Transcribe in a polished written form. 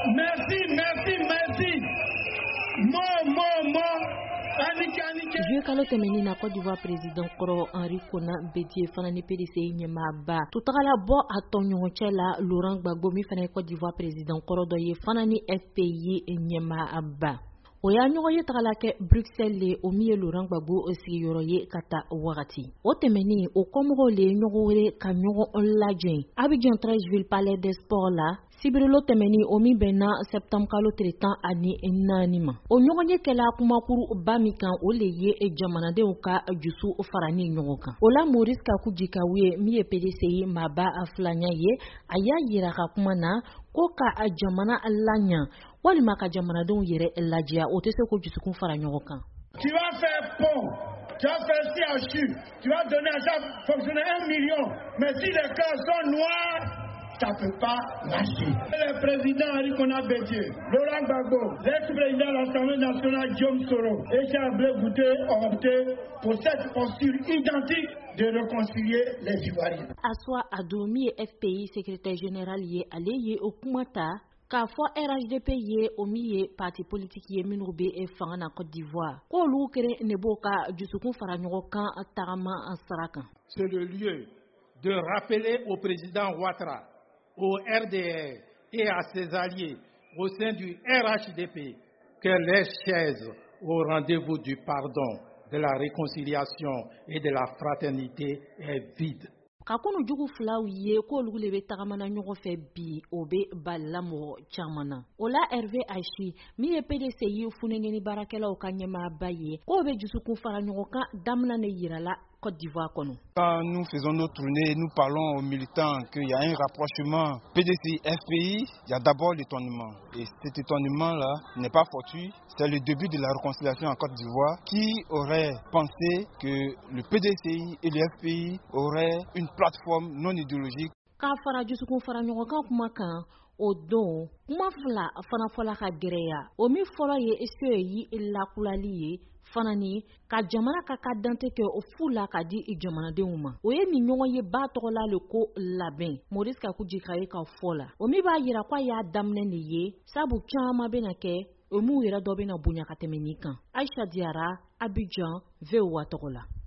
Merci. Mo. Vieux kalo tɛmɛni na Côte d'Ivoire président kɔrɔ Henri Konan Bédié fana ni PDC ɲɛmaaba tutagala bɔ a tɔɲɔgɔn cɛ la Laurent Gbagbo min fana ye Côte d'Ivoire président kɔrɔ dɔ ye fana ni FPI ɲɛmaaba o y'a ɲɔgɔn ye tagala kɛ Bruxelles le o min ye Laurent Gbagbo sigiyɔrɔ ye ka taa wagati o tɛmɛni o kɔmɔgɔw le ɲɔgɔn wele ka ɲɔgɔn lajɛ Abidjan 13 ville palais des sports la Sibirilo tɛmɛni o min bɛnna septembre kalo tile 14 ma o ɲɔgɔn ye kɛla kumakuru ba min kan o le ye jamanadenw ka jusu fara ni ɲɔgɔn kan o la Maurice Kakou Djikaou ye min ye PDC ye maaba filanya ye a y'a yira ka kuma na ko ka jamana laɲa walima ka jamanadenw yɛrɛ lajɛya o tɛ se ko jusukun fara ɲɔgɔn kan. Tu vas faire pont, tu vas faire CHU, tu vas donner à chaque fonctionnaire 1 million, mais si les cœurs sont noirs, ça ne peut pas marcher. Le président Henri Konan Bédié, Laurent Gbagbo, l'ex-président de l'Assemblée nationale Guillaume Soro et Charles Blé Goûté ont opté pour cette posture identique de réconcilier les Ivoiriens. Aswa Adomi et FPI secrétaire général ye ale ye o kumata k'a fɔ RHDP ye o min ye parti politique ye minnu bɛ fanga na Côte d'Ivoire k'olu kɛra ne b'o ka dusukun fara ɲɔgɔn kan tagama sara kan. C'est le lieu de rappeler au président Ouattara, au RDR et à ses alliés au sein du RHDP que les chaises au rendez-vous du pardon, de la réconciliation et de la fraternité est vide. Ka kɔnɔ jugu filaw ye k'olu le bɛ tagamana ɲɔgɔn fɛ bi o bɛ balila mɔgɔ caman na o la Hervé Achi min ye PDC ye funɛŋɛni baarakɛlaw ka ɲɛmaaba ye k'o bɛ jusukun fara ɲɔgɔn kan daminɛ de yirala Côte d'Ivoire kɔnɔ. Quand nous faisons nos tournées, nous parlons aux militants qu'il y a un rapprochement PDC-FPI, il y a d'abord l'étonnement. Et cet étonnement-là n'est pas fortuit, c'est le début de la réconciliation en Côte d'Ivoire. Qui aurait pensé que le PDCI et le FPI auraient une plateforme non idéologique? K'a fara jusukun fara ɲɔgɔn kan kuma kan o don kuma fila fana fɔla ka gɛrɛya o min fɔlɔ ye SPI lakulali ye fana ni ka jamana ka dante kɛ o fu la ka di jamanadenw ma o ye nin ɲɔgɔn ye ba tɔgɔla le ko labɛn Maurice Kakou Djikaou ka fɔ la o min b'a yira k'a y'a daminɛ de ye sabu caman bɛna kɛ o min yɛrɛ dɔ bɛna bonya ka tɛmɛ nin kan Aïcha Diarra Abidjan VOA tɔgɔ la.